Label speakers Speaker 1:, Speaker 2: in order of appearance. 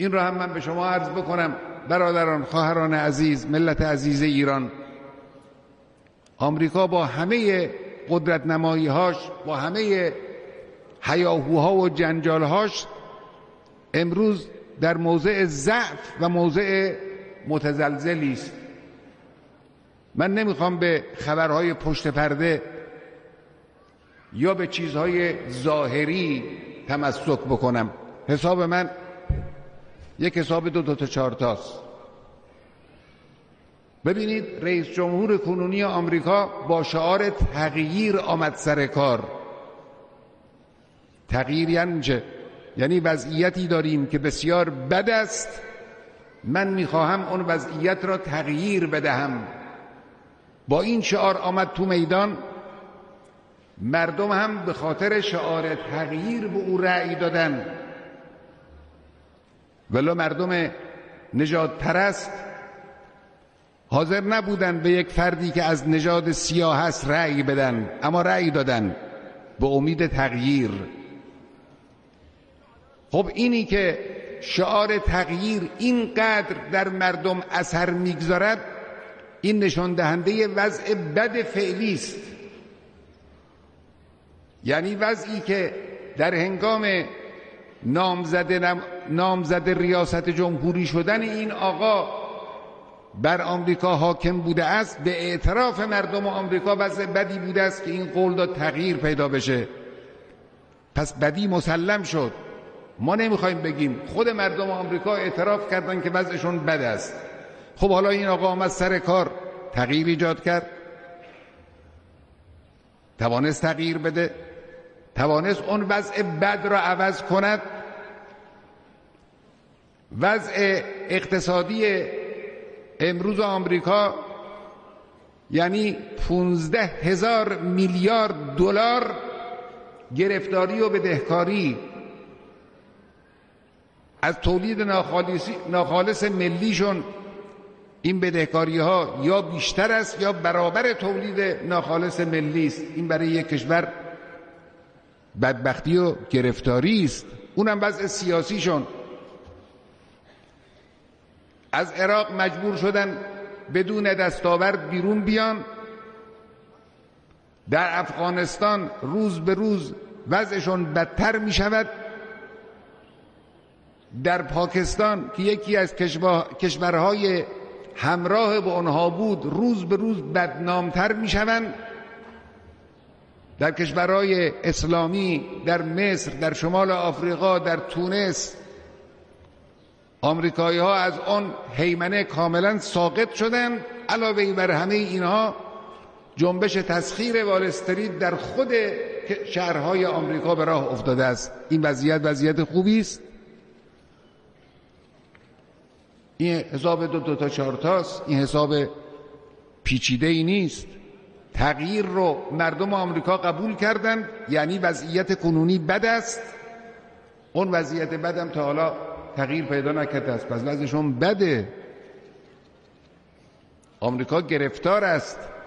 Speaker 1: این را هم من به شما عرض بکنم برادران، خواهران عزیز، ملت عزیز ایران. آمریکا با همه قدرت نمایی‌هاش، با همه هیاهوها و جنجال‌هاش، امروز در موضع ضعف و موضع متزلزلی است. من نمیخوام به خبرهای پشت پرده یا به چیزهای ظاهری تمسک بکنم. حساب من یک حساب 2 تا 4 تاست. ببینید، رئیس جمهور کنونی آمریکا با شعار تغییر آمد سر کار. تغییر یعنی چه؟ یعنی وضعیتی داریم که بسیار بد است، من میخواهم اون وضعیت را تغییر بدهم. با این شعار آمد تو میدان. مردم هم به خاطر شعار تغییر به او رأی دادن. ولی مردم نژاد پرست حاضر نبودن به یک فردی که از نژاد سیاه است رأی بدن، اما رأی دادن به امید تغییر. خب اینی که شعار تغییر اینقدر در مردم اثر میگذارد، این نشان دهنده وضع بد فعلی است. یعنی وضعی که در هنگام نامزد ریاست جمهوری شدن این آقا بر آمریکا حاکم بوده است، به اعتراف مردم آمریکا وضع بدی بوده است که این قول داد تغییر پیدا بشه. پس بدی مسلم شد. ما نمیخوایم بگیم، خود مردم آمریکا اعتراف کردن که وضعشون بد است. خب حالا این آقا آمد سر کار، تغییر ایجاد کرد، توانست تغییر بده، توانست اون وضع بد را عوض کند. وضع اقتصادی امروز آمریکا یعنی 15,000 میلیارد دلار گرفتاری و بدهکاری از تولید ناخالص ملیشون. این بدهکاری ها یا بیشتر است یا برابر تولید ناخالص ملی است. این برای یک کشور بدبختی و گرفتاری است. اونم وضع سیاسیشون. از عراق مجبور شدن بدون دستاورد بیرون بیان. در افغانستان روز به روز وضعشون بدتر می شود. در پاکستان که یکی از کشورهای همراه با آنها بود، روز به روز بدنامتر می شوند. در کشورهای اسلامی، در مصر، در شمال آفریقا، در تونس، آمریکایی ها از آن هیمنه کاملا ساقط شدند. علاوه بر همه اینها جنبش تسخیر وال استریت در خود شهرهای آمریکا به راه افتاده است. این وضعیت خوبی است. این حساب 2 تا 4 تاست. این حساب پیچیده ای نیست. تغییر رو مردم آمریکا قبول کردند، یعنی وضعیت کنونی بد است. اون وضعیت بدم تا حالا تغییر پیدا نکرده است، پس وضعشون بده. آمریکا گرفتار است.